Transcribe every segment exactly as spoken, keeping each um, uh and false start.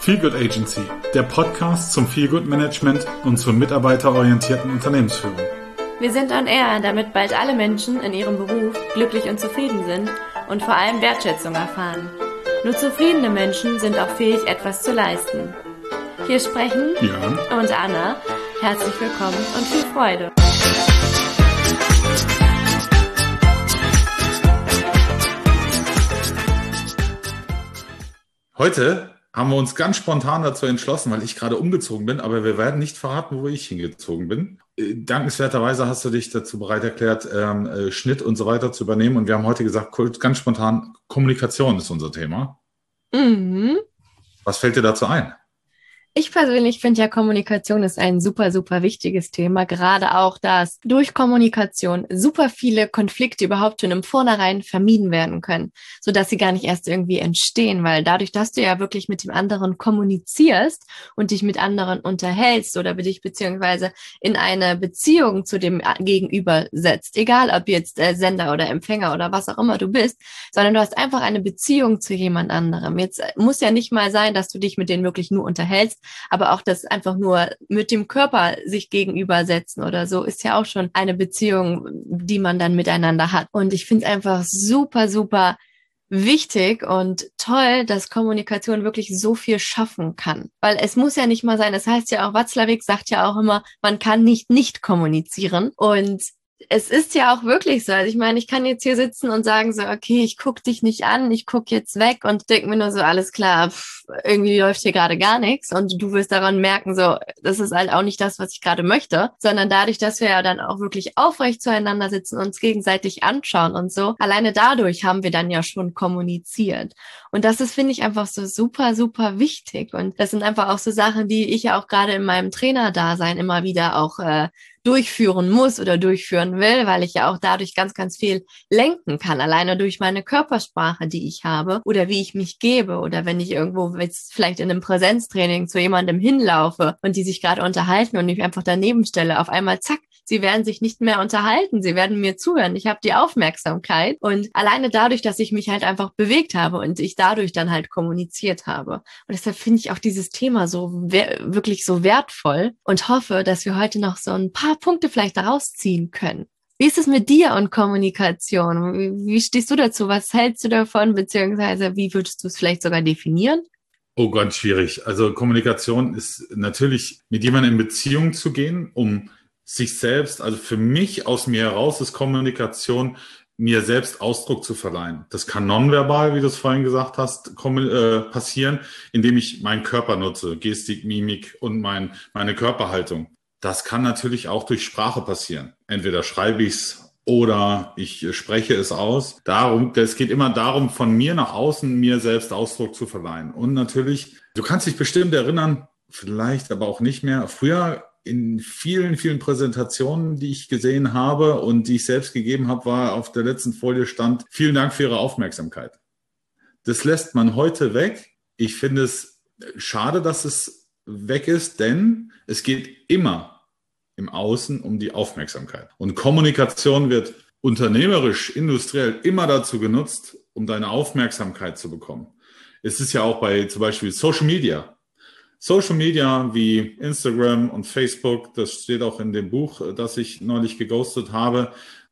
Feelgood Agency, der Podcast zum Feelgood Management und zur mitarbeiterorientierten Unternehmensführung. Wir sind on air, damit bald alle Menschen in ihrem Beruf glücklich und zufrieden sind und vor allem Wertschätzung erfahren. Nur zufriedene Menschen sind auch fähig, etwas zu leisten. Hier sprechen Jörn und Anna. Herzlich willkommen und viel Freude. Heute haben wir uns ganz spontan dazu entschlossen, weil ich gerade umgezogen bin, aber wir werden nicht verraten, wo ich hingezogen bin. Äh, dankenswerterweise hast du dich dazu bereit erklärt, ähm, äh, Schnitt und so weiter zu übernehmen. Und wir haben heute gesagt, ganz spontan, Kommunikation ist unser Thema. Mhm. Was fällt dir dazu ein? Ich persönlich finde ja, Kommunikation ist ein super, super wichtiges Thema. Gerade auch, dass durch Kommunikation super viele Konflikte überhaupt schon im Vornherein vermieden werden können, sodass sie gar nicht erst irgendwie entstehen. Weil dadurch, dass du ja wirklich mit dem anderen kommunizierst und dich mit anderen unterhältst oder dich beziehungsweise in eine Beziehung zu dem Gegenüber setzt, egal ob jetzt äh, Sender oder Empfänger oder was auch immer du bist, sondern du hast einfach eine Beziehung zu jemand anderem. Jetzt muss ja nicht mal sein, dass du dich mit denen wirklich nur unterhältst, aber auch das einfach nur mit dem Körper sich gegenübersetzen oder so ist ja auch schon eine Beziehung, die man dann miteinander hat. Und ich finde es einfach super, super wichtig und toll, dass Kommunikation wirklich so viel schaffen kann. Weil es muss ja nicht mal sein, das heißt ja auch, Watzlawick sagt ja auch immer, man kann nicht nicht kommunizieren. Und es ist ja auch wirklich so. Also ich meine, ich kann jetzt hier sitzen und sagen so, okay, ich guck dich nicht an, ich guck jetzt weg und denke mir nur so, alles klar, pff, irgendwie läuft hier gerade gar nichts. Und du wirst daran merken, so, das ist halt auch nicht das, was ich gerade möchte, sondern dadurch, dass wir ja dann auch wirklich aufrecht zueinander sitzen, uns gegenseitig anschauen und so, alleine dadurch haben wir dann ja schon kommuniziert. Und das ist, finde ich, einfach so super, super wichtig. Und das sind einfach auch so Sachen, die ich ja auch gerade in meinem Trainerdasein immer wieder auch äh, durchführen muss oder durchführen will, weil ich ja auch dadurch ganz, ganz viel lenken kann, alleine durch meine Körpersprache, die ich habe oder wie ich mich gebe oder wenn ich irgendwo jetzt vielleicht in einem Präsenztraining zu jemandem hinlaufe und die sich gerade unterhalten und ich einfach daneben stelle, auf einmal zack, sie werden sich nicht mehr unterhalten, sie werden mir zuhören, ich habe die Aufmerksamkeit und alleine dadurch, dass ich mich halt einfach bewegt habe und ich dadurch dann halt kommuniziert habe. Und deshalb finde ich auch dieses Thema so wirklich so wertvoll und hoffe, dass wir heute noch so ein paar Punkte vielleicht daraus ziehen können. Wie ist es mit dir und Kommunikation? Wie, wie stehst du dazu? Was hältst du davon? Beziehungsweise wie würdest du es vielleicht sogar definieren? Oh, ganz schwierig. Also Kommunikation ist natürlich, mit jemandem in Beziehung zu gehen, um sich selbst, also für mich aus mir heraus ist Kommunikation, mir selbst Ausdruck zu verleihen. Das kann nonverbal, wie du es vorhin gesagt hast, passieren, indem ich meinen Körper nutze, Gestik, Mimik und mein, meine Körperhaltung. Das kann natürlich auch durch Sprache passieren. Entweder schreibe ich es oder ich spreche es aus. Darum, es geht immer darum, von mir nach außen mir selbst Ausdruck zu verleihen. Und natürlich, du kannst dich bestimmt erinnern, vielleicht aber auch nicht mehr. Früher in vielen, vielen Präsentationen, die ich gesehen habe und die ich selbst gegeben habe, war auf der letzten Folie stand, vielen Dank für Ihre Aufmerksamkeit. Das lässt man heute weg. Ich finde es schade, dass es weg ist, denn es geht immer im Außen um die Aufmerksamkeit. Und Kommunikation wird unternehmerisch, industriell immer dazu genutzt, um deine Aufmerksamkeit zu bekommen. Es ist ja auch bei zum Beispiel Social Media. Social Media wie Instagram und Facebook, das steht auch in dem Buch, das ich neulich geghostet habe,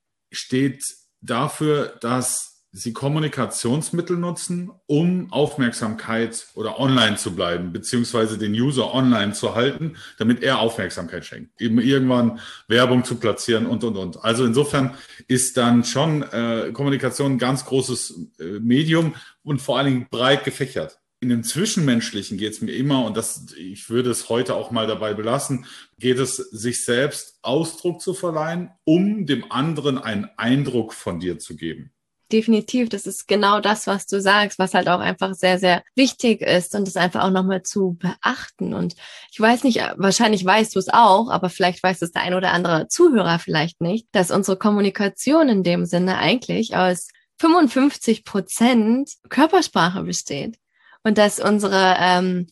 steht dafür, dass sie Kommunikationsmittel nutzen, um Aufmerksamkeit oder online zu bleiben, beziehungsweise den User online zu halten, damit er Aufmerksamkeit schenkt. Eben irgendwann Werbung zu platzieren und, und, und. Also insofern ist dann schon äh, Kommunikation ein ganz großes äh, Medium und vor allen Dingen breit gefächert. In dem Zwischenmenschlichen geht es mir immer, und das, ich würde es heute auch mal dabei belassen, geht es, sich selbst Ausdruck zu verleihen, um dem anderen einen Eindruck von dir zu geben. Definitiv, das ist genau das, was du sagst, was halt auch einfach sehr, sehr wichtig ist und das einfach auch nochmal zu beachten. Und ich weiß nicht, wahrscheinlich weißt du es auch, aber vielleicht weiß es der ein oder andere Zuhörer vielleicht nicht, dass unsere Kommunikation in dem Sinne eigentlich aus fünfundfünfzig Prozent Körpersprache besteht und dass unsere ähm,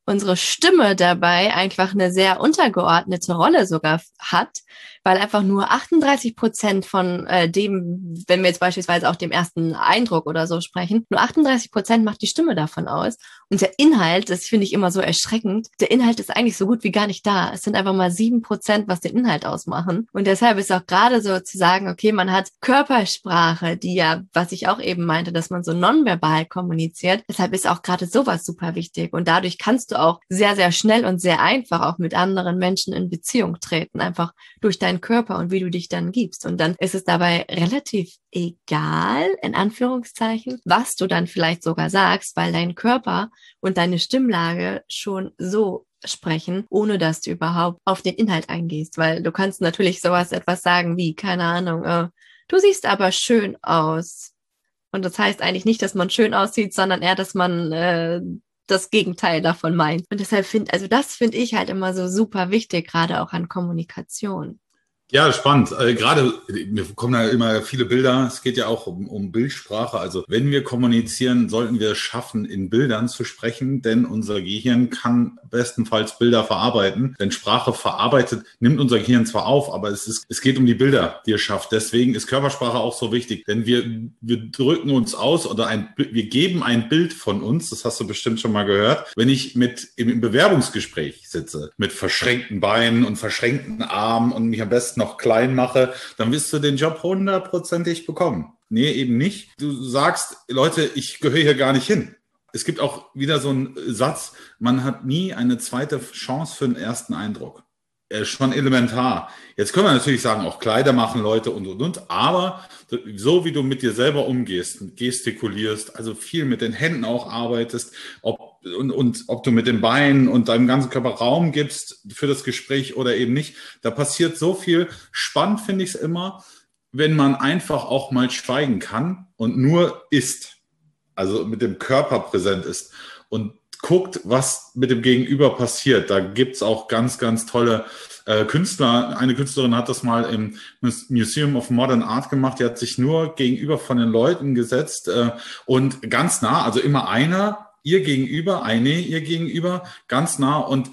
unsere Stimme dabei einfach eine sehr untergeordnete Rolle sogar hat, weil einfach nur achtunddreißig Prozent von äh, dem, wenn wir jetzt beispielsweise auch dem ersten Eindruck oder so sprechen, nur achtunddreißig Prozent macht die Stimme davon aus. Und der Inhalt, das finde ich immer so erschreckend, der Inhalt ist eigentlich so gut wie gar nicht da. Es sind einfach mal sieben Prozent, was den Inhalt ausmachen. Und deshalb ist auch gerade so zu sagen, okay, man hat Körpersprache, die ja, was ich auch eben meinte, dass man so nonverbal kommuniziert. Deshalb ist auch gerade sowas super wichtig. Und dadurch kannst du auch sehr, sehr schnell und sehr einfach auch mit anderen Menschen in Beziehung treten, einfach durch deinen Körper und wie du dich dann gibst. Und dann ist es dabei relativ egal, in Anführungszeichen, was du dann vielleicht sogar sagst, weil dein Körper und deine Stimmlage schon so sprechen, ohne dass du überhaupt auf den Inhalt eingehst, weil du kannst natürlich sowas etwas sagen wie, keine Ahnung, äh, du siehst aber schön aus. Und das heißt eigentlich nicht, dass man schön aussieht, sondern eher, dass man äh, das Gegenteil davon meint. Und deshalb finde, also das finde ich halt immer so super wichtig, gerade auch an Kommunikation. Ja, spannend. Äh, gerade, mir kommen da immer viele Bilder. Es geht ja auch um, um Bildsprache. Also wenn wir kommunizieren, sollten wir es schaffen, in Bildern zu sprechen, denn unser Gehirn kann bestenfalls Bilder verarbeiten. Denn Sprache verarbeitet, nimmt unser Gehirn zwar auf, aber es ist, es geht um die Bilder, die es schafft. Deswegen ist Körpersprache auch so wichtig, denn wir, wir drücken uns aus oder ein, wir geben ein Bild von uns. Das hast du bestimmt schon mal gehört. Wenn ich mit im Bewerbungsgespräch sitze, mit verschränkten Beinen und verschränkten Armen und mich am besten noch klein mache, dann wirst du den Job hundertprozentig bekommen. Nee, eben nicht. Du sagst, Leute, ich gehöre hier gar nicht hin. Es gibt auch wieder so einen Satz, man hat nie eine zweite Chance für den ersten Eindruck. Äh, schon elementar. Jetzt können wir natürlich sagen, auch Kleider machen Leute und, und, und, aber so wie du mit dir selber umgehst, gestikulierst, also viel mit den Händen auch arbeitest, ob Und, und ob du mit den Beinen und deinem ganzen Körper Raum gibst für das Gespräch oder eben nicht, da passiert so viel. Spannend finde ich es immer, wenn man einfach auch mal schweigen kann und nur ist, also mit dem Körper präsent ist und guckt, was mit dem Gegenüber passiert. Da gibt's auch ganz, ganz tolle äh, Künstler. Eine Künstlerin hat das mal im Museum of Modern Art gemacht. Die hat sich nur gegenüber von den Leuten gesetzt äh, und ganz nah, also immer einer, ihr gegenüber, eine ihr gegenüber, ganz nah und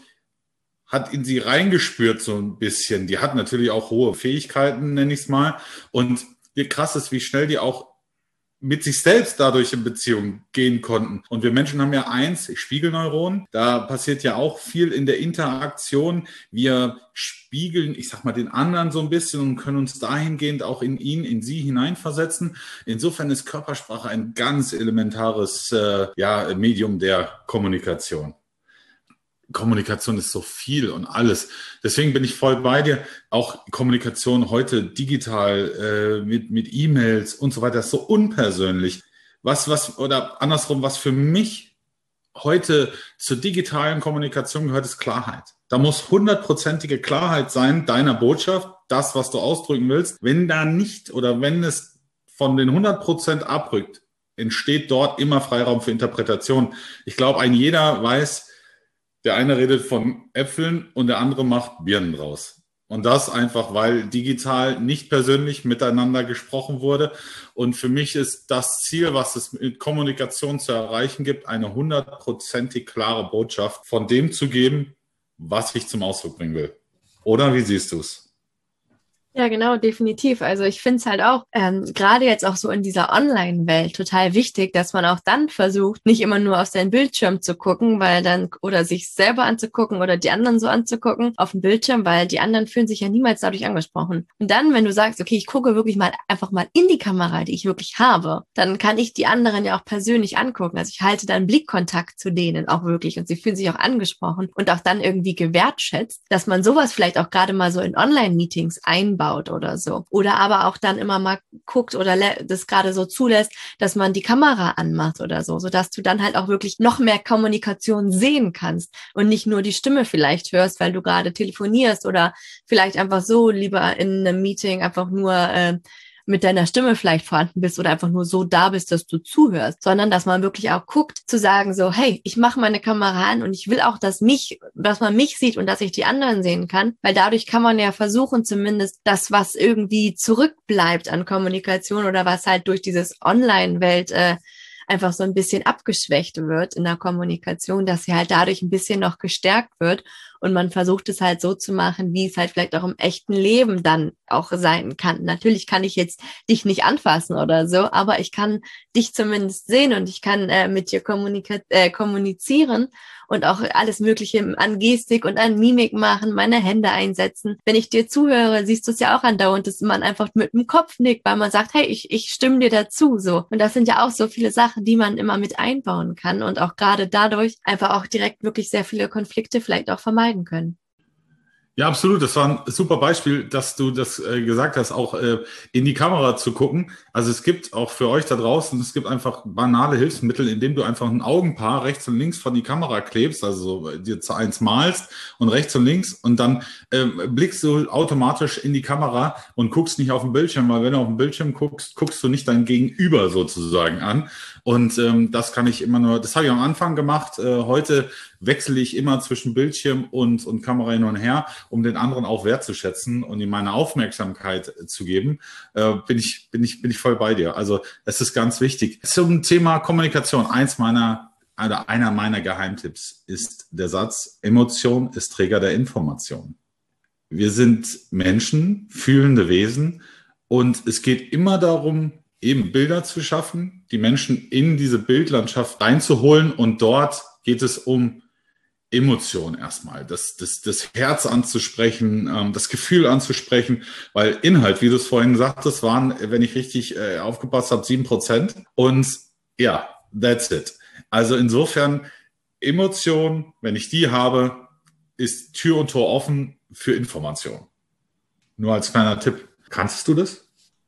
hat in sie reingespürt so ein bisschen. Die hat natürlich auch hohe Fähigkeiten, nenne ich es mal. Und wie krass ist, wie schnell die auch mit sich selbst dadurch in Beziehung gehen konnten. Und wir Menschen haben ja eins, Spiegelneuronen. Da passiert ja auch viel in der Interaktion. Wir spiegeln, ich sag mal, den anderen so ein bisschen und können uns dahingehend auch in ihn, in sie hineinversetzen. Insofern ist Körpersprache ein ganz elementares äh, ja, Medium der Kommunikation. Kommunikation ist so viel und alles. Deswegen bin ich voll bei dir. Auch Kommunikation heute digital, äh, mit, mit E-Mails und so weiter, ist so unpersönlich. Was, was, oder andersrum, was für mich heute zur digitalen Kommunikation gehört, ist Klarheit. Da muss hundertprozentige Klarheit sein, deiner Botschaft, das, was du ausdrücken willst. Wenn da nicht oder wenn es von den hundert Prozent abrückt, entsteht dort immer Freiraum für Interpretation. Ich glaube, ein jeder weiß, der eine redet von Äpfeln und der andere macht Birnen draus. Und das einfach, weil digital nicht persönlich miteinander gesprochen wurde. Und für mich ist das Ziel, was es mit Kommunikation zu erreichen gibt, eine hundertprozentig klare Botschaft von dem zu geben, was ich zum Ausdruck bringen will. Oder wie siehst du es? Ja, genau, definitiv. Also ich finde es halt auch, ähm, gerade jetzt auch so in dieser Online-Welt total wichtig, dass man auch dann versucht, nicht immer nur auf seinen Bildschirm zu gucken, weil dann, oder sich selber anzugucken oder die anderen so anzugucken auf dem Bildschirm, weil die anderen fühlen sich ja niemals dadurch angesprochen. Und dann, wenn du sagst, okay, ich gucke wirklich mal einfach mal in die Kamera, die ich wirklich habe, dann kann ich die anderen ja auch persönlich angucken. Also ich halte dann Blickkontakt zu denen auch wirklich und sie fühlen sich auch angesprochen und auch dann irgendwie gewertschätzt, dass man sowas vielleicht auch gerade mal so in Online-Meetings einbaut oder so. Oder aber auch dann immer mal guckt oder das gerade so zulässt, dass man die Kamera anmacht oder so, sodass du dann halt auch wirklich noch mehr Kommunikation sehen kannst und nicht nur die Stimme vielleicht hörst, weil du gerade telefonierst oder vielleicht einfach so lieber in einem Meeting einfach nur äh, mit deiner Stimme vielleicht vorhanden bist oder einfach nur so da bist, dass du zuhörst, sondern dass man wirklich auch guckt, zu sagen so, hey, ich mache meine Kamera an und ich will auch, dass mich, dass man mich sieht und dass ich die anderen sehen kann, weil dadurch kann man ja versuchen, zumindest das, was irgendwie zurückbleibt an Kommunikation oder was halt durch dieses Online-Welt äh, einfach so ein bisschen abgeschwächt wird in der Kommunikation, dass sie halt dadurch ein bisschen noch gestärkt wird und man versucht es halt so zu machen, wie es halt vielleicht auch im echten Leben dann auch sein kann. Natürlich kann ich jetzt dich nicht anfassen oder so, aber ich kann dich zumindest sehen und ich kann äh, mit dir kommunika- äh, kommunizieren und auch alles Mögliche an Gestik und an Mimik machen, meine Hände einsetzen. Wenn ich dir zuhöre, siehst du es ja auch andauernd, dass man einfach mit dem Kopf nickt, weil man sagt, hey, ich, ich stimme dir dazu, so. Und das sind ja auch so viele Sachen, die man immer mit einbauen kann und auch gerade dadurch einfach auch direkt wirklich sehr viele Konflikte vielleicht auch vermeiden können. Ja, absolut. Das war ein super Beispiel, dass du das äh, gesagt hast, auch äh, in die Kamera zu gucken. Also es gibt auch für euch da draußen, es gibt einfach banale Hilfsmittel, indem du einfach ein Augenpaar rechts und links von die Kamera klebst, also dir zu eins malst und rechts und links und dann äh, blickst du automatisch in die Kamera und guckst nicht auf den Bildschirm, weil wenn du auf den Bildschirm guckst, guckst du nicht dein Gegenüber sozusagen an. Und ähm, das kann ich immer nur, das habe ich am Anfang gemacht. Äh, heute wechsle ich immer zwischen Bildschirm und, und Kamera hin und her, um den anderen auch wertzuschätzen und ihm meine Aufmerksamkeit zu geben, äh, bin ich, bin ich, bin ich voll bei dir. Also, es ist ganz wichtig. Zum Thema Kommunikation. Eins meiner, oder einer meiner Geheimtipps ist der Satz: Emotion ist Träger der Information. Wir sind Menschen, fühlende Wesen und es geht immer darum, eben Bilder zu schaffen, die Menschen in diese Bildlandschaft reinzuholen und dort geht es um Emotion erstmal, das, das, das Herz anzusprechen, ähm, das Gefühl anzusprechen, weil Inhalt, wie du es vorhin sagtest, waren, wenn ich richtig äh, aufgepasst habe, sieben Prozent und ja, that's it. Also insofern, Emotion, wenn ich die habe, ist Tür und Tor offen für Information. Nur als kleiner Tipp. Kannst du das?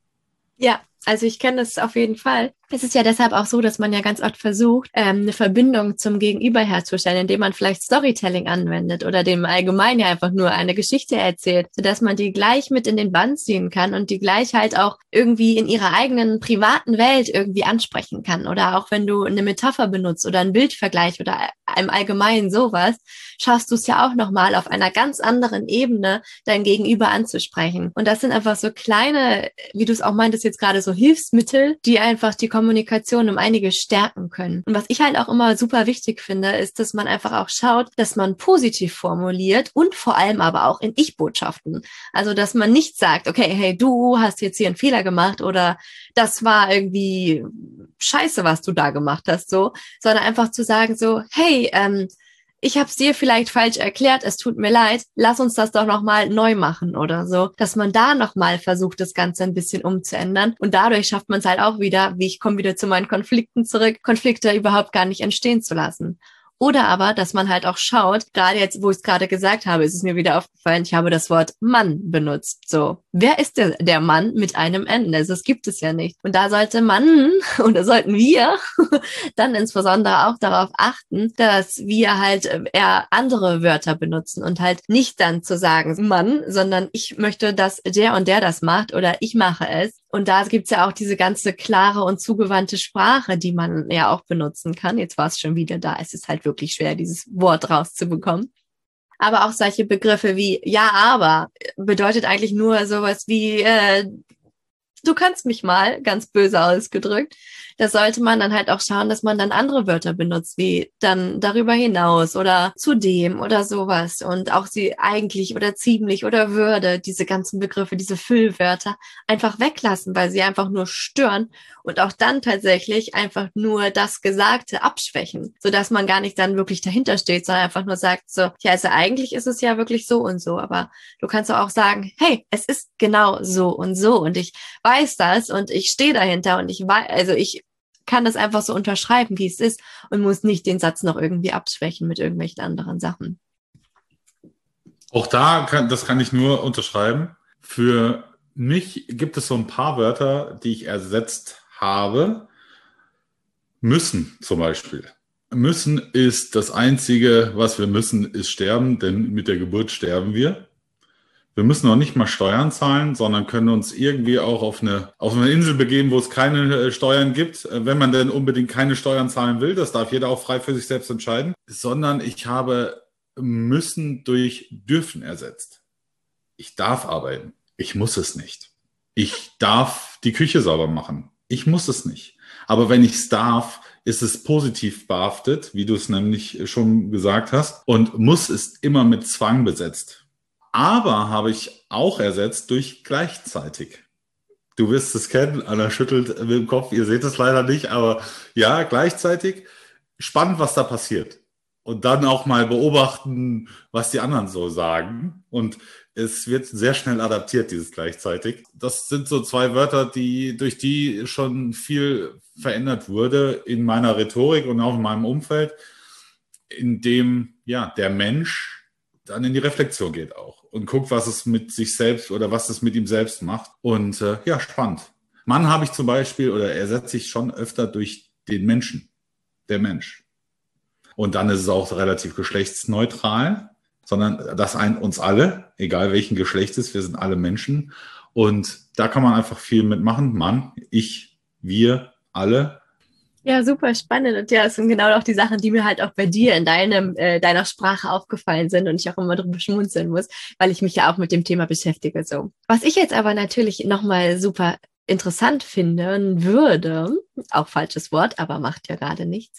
Ja, also ich kenne das auf jeden Fall. Es ist ja deshalb auch so, dass man ja ganz oft versucht, ähm, eine Verbindung zum Gegenüber herzustellen, indem man vielleicht Storytelling anwendet oder dem allgemein ja einfach nur eine Geschichte erzählt, sodass man die gleich mit in den Bann ziehen kann und die gleich halt auch irgendwie in ihrer eigenen privaten Welt irgendwie ansprechen kann. Oder auch wenn du eine Metapher benutzt oder einen Bildvergleich oder im Allgemeinen sowas, schaffst du es ja auch nochmal auf einer ganz anderen Ebene dein Gegenüber anzusprechen. Und das sind einfach so kleine, wie du es auch meintest jetzt gerade, so Hilfsmittel, die einfach die Kommunikation um einige stärken können. Und was ich halt auch immer super wichtig finde, ist, dass man einfach auch schaut, dass man positiv formuliert und vor allem aber auch in Ich-Botschaften. Also, dass man nicht sagt, okay, hey, du hast jetzt hier einen Fehler gemacht oder das war irgendwie scheiße, was du da gemacht hast, so, sondern einfach zu sagen so, hey, ähm, ich habe es dir vielleicht falsch erklärt, es tut mir leid, lass uns das doch nochmal neu machen oder so, dass man da nochmal versucht, das Ganze ein bisschen umzuändern und dadurch schafft man es halt auch wieder, wie ich komme wieder zu meinen Konflikten zurück, Konflikte überhaupt gar nicht entstehen zu lassen. Oder aber, dass man halt auch schaut, gerade jetzt, wo ich es gerade gesagt habe, ist es mir wieder aufgefallen, ich habe das Wort Mann benutzt. So, wer ist der, der Mann mit einem N? Also das gibt es ja nicht. Und da sollte man, oder sollten wir, dann insbesondere auch darauf achten, dass wir halt eher andere Wörter benutzen und halt nicht dann zu sagen Mann, sondern ich möchte, dass der und der das macht oder ich mache es. Und da gibt's ja auch diese ganze klare und zugewandte Sprache, die man ja auch benutzen kann. Jetzt war es schon wieder da. Es ist halt wirklich schwer, dieses Wort rauszubekommen. Aber auch solche Begriffe wie ja, aber bedeutet eigentlich nur sowas wie äh, du kannst mich mal, ganz böse ausgedrückt. Da sollte man dann halt auch schauen, dass man dann andere Wörter benutzt, wie dann darüber hinaus oder zudem oder sowas. Und auch sie eigentlich oder ziemlich oder würde, diese ganzen Begriffe, diese Füllwörter einfach weglassen, weil sie einfach nur stören und auch dann tatsächlich einfach nur das Gesagte abschwächen, sodass man gar nicht dann wirklich dahinter steht, sondern einfach nur sagt so, ja, also eigentlich ist es ja wirklich so und so, aber du kannst auch sagen, hey, es ist genau so und so und ich weiß das und ich stehe dahinter und ich weiß, also ich kann das einfach so unterschreiben, wie es ist und muss nicht den Satz noch irgendwie abschwächen mit irgendwelchen anderen Sachen. Auch da, kann, das kann ich nur unterschreiben. Für mich gibt es so ein paar Wörter, die ich ersetzt habe. Müssen zum Beispiel. Müssen ist das Einzige, was wir müssen, ist sterben, denn mit der Geburt sterben wir. Wir müssen auch nicht mal Steuern zahlen, sondern können uns irgendwie auch auf eine, auf eine Insel begeben, wo es keine äh, Steuern gibt, wenn man denn unbedingt keine Steuern zahlen will. Das darf jeder auch frei für sich selbst entscheiden. Sondern ich habe müssen durch dürfen ersetzt. Ich darf arbeiten. Ich muss es nicht. Ich darf die Küche sauber machen. Ich muss es nicht. Aber wenn ich es darf, ist es positiv behaftet, wie du es nämlich schon gesagt hast. Und muss ist immer mit Zwang besetzt. Aber habe ich auch ersetzt durch gleichzeitig. Du wirst es kennen, Anna schüttelt mit dem Kopf, ihr seht es leider nicht, aber ja, gleichzeitig spannend, was da passiert. Und dann auch mal beobachten, was die anderen so sagen. Und es wird sehr schnell adaptiert, dieses gleichzeitig. Das sind so zwei Wörter, die, durch die schon viel verändert wurde in meiner Rhetorik und auch in meinem Umfeld, in dem ja der Mensch dann in die Reflexion geht auch und guckt, was es mit sich selbst oder was es mit ihm selbst macht. Und äh, ja, spannend. Mann habe ich zum Beispiel oder ersetze ich schon öfter durch den Menschen, der Mensch. Und dann ist es auch relativ geschlechtsneutral, sondern das eint uns alle, egal welchen Geschlechtes, wir sind alle Menschen. Und da kann man einfach viel mitmachen. Mann, ich, wir, alle. Ja, super spannend. Und ja, das sind genau auch die Sachen, die mir halt auch bei dir in deinem, äh, deiner Sprache aufgefallen sind und ich auch immer drüber schmunzeln muss, weil ich mich ja auch mit dem Thema beschäftige. So. Was ich jetzt aber natürlich nochmal super interessant finden würde, auch falsches Wort, aber macht ja gerade nichts.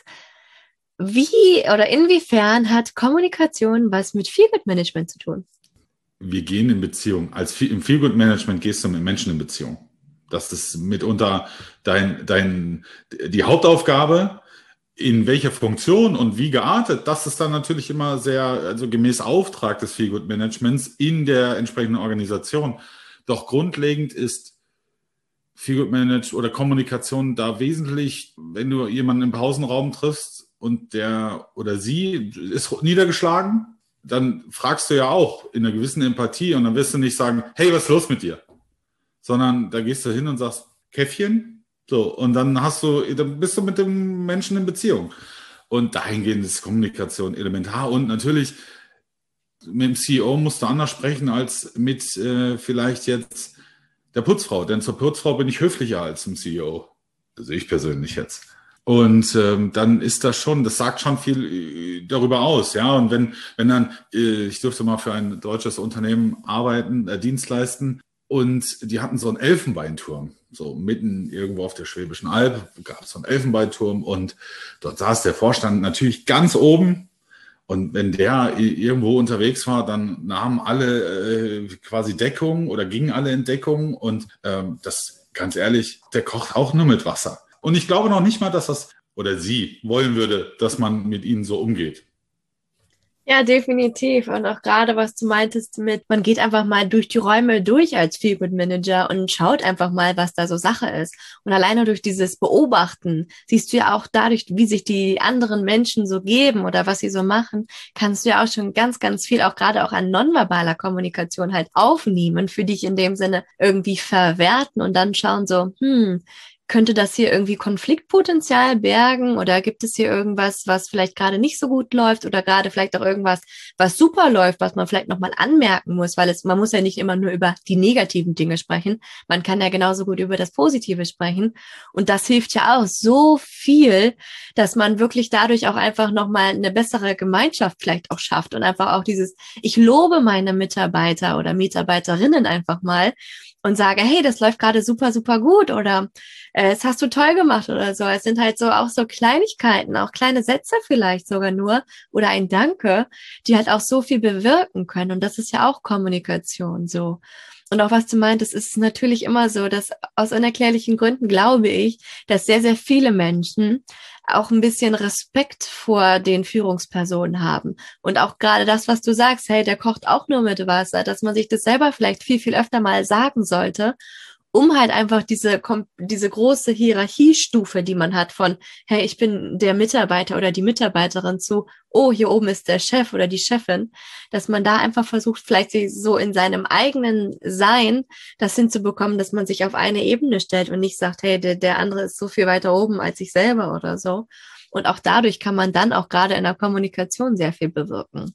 Wie oder inwiefern hat Kommunikation was mit Feelgood-Management zu tun? Wir gehen in Beziehung. Als im Feelgood-Management gehst du mit Menschen in Beziehung. Das ist mitunter dein, dein, die Hauptaufgabe. In welcher Funktion und wie geartet, das ist dann natürlich immer sehr, also gemäß Auftrag des Feelgood-Managements in der entsprechenden Organisation. Doch grundlegend ist Feelgood-Management oder Kommunikation da wesentlich, wenn du jemanden im Pausenraum triffst, und der oder sie ist niedergeschlagen, dann fragst du ja auch in einer gewissen Empathie und dann wirst du nicht sagen, hey, was ist los mit dir? Sondern da gehst du hin und sagst, Käffchen, so, und dann hast du, dann bist du mit dem Menschen in Beziehung. Und dahingehend ist Kommunikation elementar und natürlich mit dem C E O musst du anders sprechen als mit äh, vielleicht jetzt der Putzfrau, denn zur Putzfrau bin ich höflicher als zum C E O. Also ich persönlich jetzt. Und ähm, dann ist das schon, das sagt schon viel äh, darüber aus, ja. Und wenn, wenn dann, äh, ich durfte mal für ein deutsches Unternehmen arbeiten, äh, Dienst leisten, und die hatten so einen Elfenbeinturm, so mitten irgendwo auf der Schwäbischen Alb gab es so einen Elfenbeinturm und dort saß der Vorstand natürlich ganz oben. Und wenn der irgendwo unterwegs war, dann nahmen alle äh, quasi Deckung oder gingen alle in Deckung. Und ähm, das, ganz ehrlich, der kocht auch nur mit Wasser. Und ich glaube noch nicht mal, dass das oder sie wollen würde, dass man mit ihnen so umgeht. Ja, definitiv. Und auch gerade, was du meintest mit, man geht einfach mal durch die Räume durch als Feelgood-Manager und schaut einfach mal, was da so Sache ist. Und alleine durch dieses Beobachten siehst du ja auch dadurch, wie sich die anderen Menschen so geben oder was sie so machen, kannst du ja auch schon ganz, ganz viel auch gerade auch an nonverbaler Kommunikation halt aufnehmen, für dich in dem Sinne irgendwie verwerten und dann schauen so, hm, könnte das hier irgendwie Konfliktpotenzial bergen oder gibt es hier irgendwas, was vielleicht gerade nicht so gut läuft oder gerade vielleicht auch irgendwas, was super läuft, was man vielleicht nochmal anmerken muss, weil es, man muss ja nicht immer nur über die negativen Dinge sprechen. Man kann ja genauso gut über das Positive sprechen. Und das hilft ja auch so viel, dass man wirklich dadurch auch einfach nochmal eine bessere Gemeinschaft vielleicht auch schafft und einfach auch dieses, ich lobe meine Mitarbeiter oder Mitarbeiterinnen einfach mal und sage, hey, das läuft gerade super, super gut oder äh, das hast du toll gemacht oder so. Es sind halt so auch so Kleinigkeiten, auch kleine Sätze vielleicht sogar nur oder ein Danke, die halt auch so viel bewirken können. Und das ist ja auch Kommunikation so. Und auch was du meintest, ist natürlich immer so, dass aus unerklärlichen Gründen glaube ich, dass sehr, sehr viele Menschen auch ein bisschen Respekt vor den Führungspersonen haben. Und auch gerade das, was du sagst, hey, der kocht auch nur mit Wasser, dass man sich das selber vielleicht viel, viel öfter mal sagen sollte, um halt einfach diese, diese große Hierarchiestufe, die man hat von, hey, ich bin der Mitarbeiter oder die Mitarbeiterin zu, oh, hier oben ist der Chef oder die Chefin, dass man da einfach versucht, vielleicht so in seinem eigenen Sein das hinzubekommen, dass man sich auf eine Ebene stellt und nicht sagt, hey, der, der andere ist so viel weiter oben als ich selber oder so. Und auch dadurch kann man dann auch gerade in der Kommunikation sehr viel bewirken.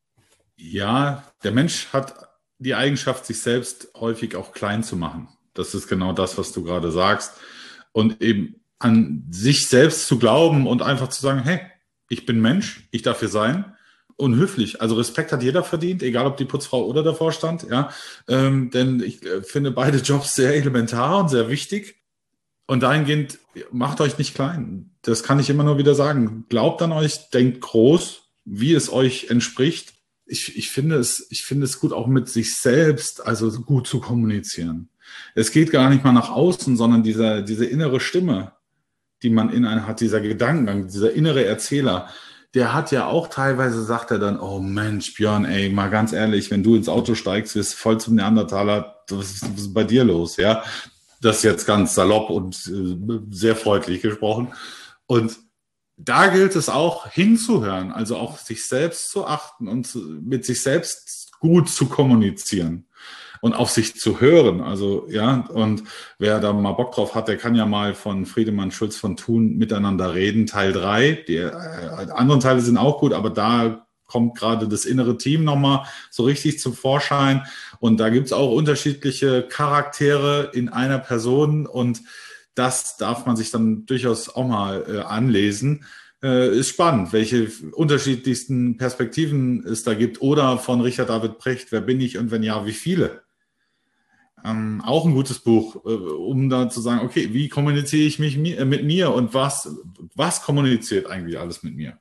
Ja, der Mensch hat die Eigenschaft, sich selbst häufig auch klein zu machen. Das ist genau das, was du gerade sagst. Und eben an sich selbst zu glauben und einfach zu sagen, hey, ich bin Mensch, ich darf hier sein. Und höflich. Also Respekt hat jeder verdient, egal ob die Putzfrau oder der Vorstand. Ja, ähm, denn ich äh, finde beide Jobs sehr elementar und sehr wichtig. Und dahingehend, macht euch nicht klein. Das kann ich immer nur wieder sagen. Glaubt an euch, denkt groß, wie es euch entspricht. Ich, ich finde es, ich finde es gut, auch mit sich selbst, also gut zu kommunizieren. Es geht gar nicht mal nach außen, sondern dieser, diese innere Stimme, die man in einem hat, dieser Gedankengang, dieser innere Erzähler, der hat ja auch teilweise, sagt er dann, oh Mensch, Björn, ey, mal ganz ehrlich, wenn du ins Auto steigst, wirst du voll zum Neandertaler, was ist, was ist bei dir los, ja? Das ist jetzt ganz salopp und äh, sehr freundlich gesprochen. Und da gilt es auch hinzuhören, also auch sich selbst zu achten und zu, mit sich selbst gut zu kommunizieren und auf sich zu hören. Also ja, und wer da mal Bock drauf hat, der kann ja mal von Friedemann Schulz von Thun Miteinander reden, Teil drei. Die äh, anderen Teile sind auch gut, aber da kommt gerade das innere Team nochmal so richtig zum Vorschein. Und da gibt's auch unterschiedliche Charaktere in einer Person und das darf man sich dann durchaus auch mal äh, anlesen. Äh, ist spannend, welche unterschiedlichsten Perspektiven es da gibt. Oder von Richard David Precht, wer bin ich und wenn ja, wie viele? Ähm, auch ein gutes Buch, äh, um da zu sagen, okay, wie kommuniziere ich mich mi- äh, mit mir und was, was kommuniziert eigentlich alles mit mir?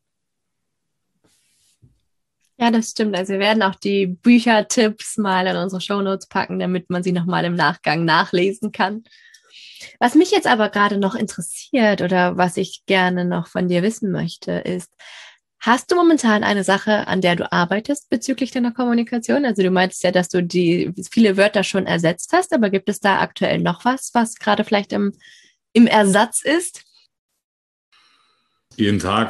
Ja, das stimmt. Also wir werden auch die Büchertipps mal in unsere Shownotes packen, damit man sie nochmal im Nachgang nachlesen kann. Was mich jetzt aber gerade noch interessiert oder was ich gerne noch von dir wissen möchte, ist, hast du momentan eine Sache, an der du arbeitest bezüglich deiner Kommunikation? Also du meintest ja, dass du die viele Wörter schon ersetzt hast, aber gibt es da aktuell noch was, was gerade vielleicht im, im Ersatz ist? Jeden Tag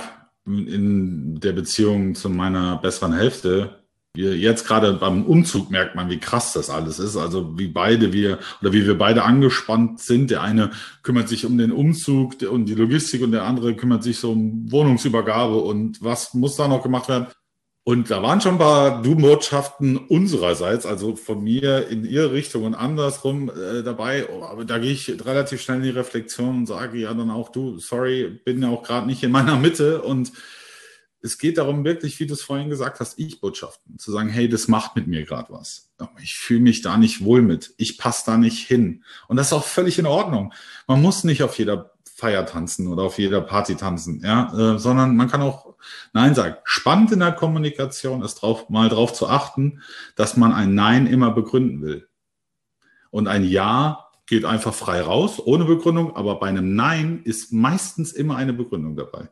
in der Beziehung zu meiner besseren Hälfte. Wir jetzt gerade beim Umzug merkt man, wie krass das alles ist. Also wie beide wir oder wie wir beide angespannt sind. Der eine kümmert sich um den Umzug und die Logistik und der andere kümmert sich so um Wohnungsübergabe und was muss da noch gemacht werden. Und da waren schon ein paar Du-Botschaften unsererseits, also von mir in ihre Richtung und andersrum äh, dabei. Oh, aber da gehe ich relativ schnell in die Reflexion und sage ja dann auch, du, sorry, bin ja auch gerade nicht in meiner Mitte. Und es geht darum, wirklich, wie du es vorhin gesagt hast, Ich-Botschaften. Zu sagen, hey, das macht mit mir gerade was. Ich fühle mich da nicht wohl mit. Ich passe da nicht hin. Und das ist auch völlig in Ordnung. Man muss nicht auf jeder Feier tanzen oder auf jeder Party tanzen, ja, äh, sondern man kann auch Nein sagen. Spannend in der Kommunikation ist drauf, mal drauf zu achten, dass man ein Nein immer begründen will. Und ein Ja geht einfach frei raus, ohne Begründung, aber bei einem Nein ist meistens immer eine Begründung dabei.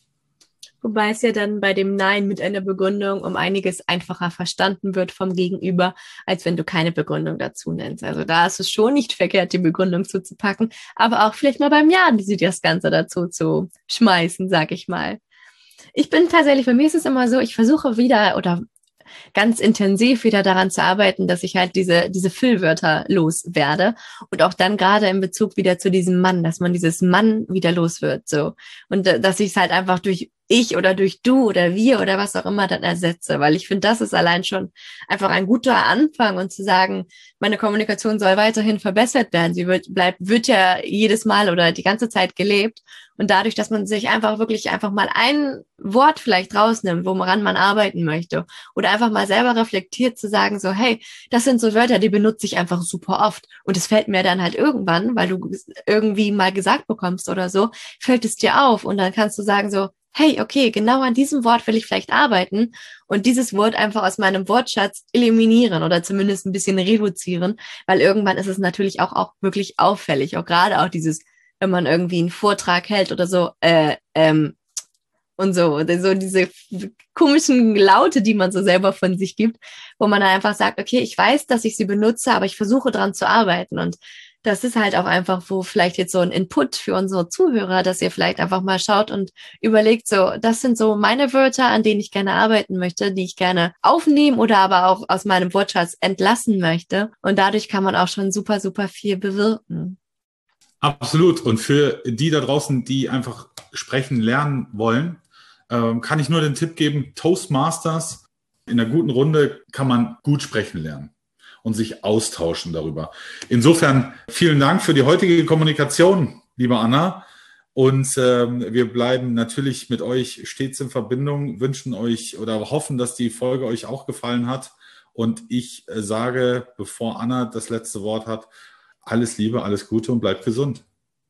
Wobei es ja dann bei dem Nein mit einer Begründung um einiges einfacher verstanden wird vom Gegenüber, als wenn du keine Begründung dazu nennst. Also da ist es schon nicht verkehrt, die Begründung zuzupacken, aber auch vielleicht mal beim Ja das Ganze dazu zu schmeißen, sag ich mal. Ich bin tatsächlich, bei mir ist es immer so, ich versuche wieder oder ganz intensiv wieder daran zu arbeiten, dass ich halt diese, diese Füllwörter loswerde und auch dann gerade in Bezug wieder zu diesem Mann, dass man dieses Mann wieder los wird, so. Und äh, dass ich es halt einfach durch ich oder durch du oder wir oder was auch immer dann ersetze, weil ich finde, das ist allein schon einfach ein guter Anfang und zu sagen, meine Kommunikation soll weiterhin verbessert werden. Sie wird, bleibt, wird ja jedes Mal oder die ganze Zeit gelebt. Und dadurch, dass man sich einfach wirklich einfach mal ein Wort vielleicht rausnimmt, woran man arbeiten möchte oder einfach mal selber reflektiert zu sagen so, hey, das sind so Wörter, die benutze ich einfach super oft und es fällt mir dann halt irgendwann, weil du irgendwie mal gesagt bekommst oder so, fällt es dir auf und dann kannst du sagen so, hey, okay, genau an diesem Wort will ich vielleicht arbeiten und dieses Wort einfach aus meinem Wortschatz eliminieren oder zumindest ein bisschen reduzieren, weil irgendwann ist es natürlich auch, auch wirklich auffällig, auch gerade auch dieses, wenn man irgendwie einen Vortrag hält oder so, äh, ähm, und so, so diese komischen Laute, die man so selber von sich gibt, wo man dann einfach sagt, okay, ich weiß, dass ich sie benutze, aber ich versuche dran zu arbeiten und das ist halt auch einfach, wo vielleicht jetzt so ein Input für unsere Zuhörer, dass ihr vielleicht einfach mal schaut und überlegt, so, das sind so meine Wörter, an denen ich gerne arbeiten möchte, die ich gerne aufnehmen oder aber auch aus meinem Wortschatz entlassen möchte. Und dadurch kann man auch schon super, super viel bewirken. Absolut. Und für die da draußen, die einfach sprechen lernen wollen, ähm, kann ich nur den Tipp geben, Toastmasters, in einer guten Runde kann man gut sprechen lernen und sich austauschen darüber. Insofern vielen Dank für die heutige Kommunikation, liebe Anna. Und ähm, wir bleiben natürlich mit euch stets in Verbindung, wünschen euch oder hoffen, dass die Folge euch auch gefallen hat. Und ich äh, sage, bevor Anna das letzte Wort hat, alles Liebe, alles Gute und bleibt gesund.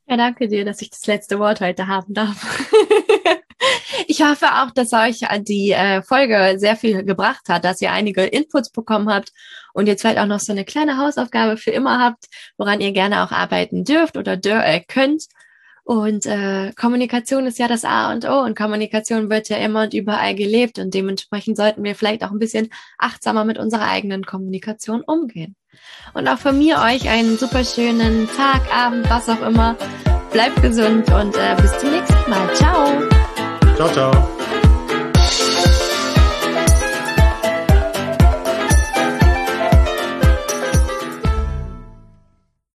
Ja, danke dir, dass ich das letzte Wort heute haben darf. Ich hoffe auch, dass euch die äh, Folge sehr viel gebracht hat, dass ihr einige Inputs bekommen habt und jetzt vielleicht auch noch so eine kleine Hausaufgabe für immer habt, woran ihr gerne auch arbeiten dürft oder dür äh, könnt. Und äh, Kommunikation ist ja das A und O und Kommunikation wird ja immer und überall gelebt und dementsprechend sollten wir vielleicht auch ein bisschen achtsamer mit unserer eigenen Kommunikation umgehen. Und auch von mir euch einen super schönen Tag, Abend, was auch immer. Bleibt gesund und äh, bis zum nächsten Mal. Ciao. Ciao, ciao.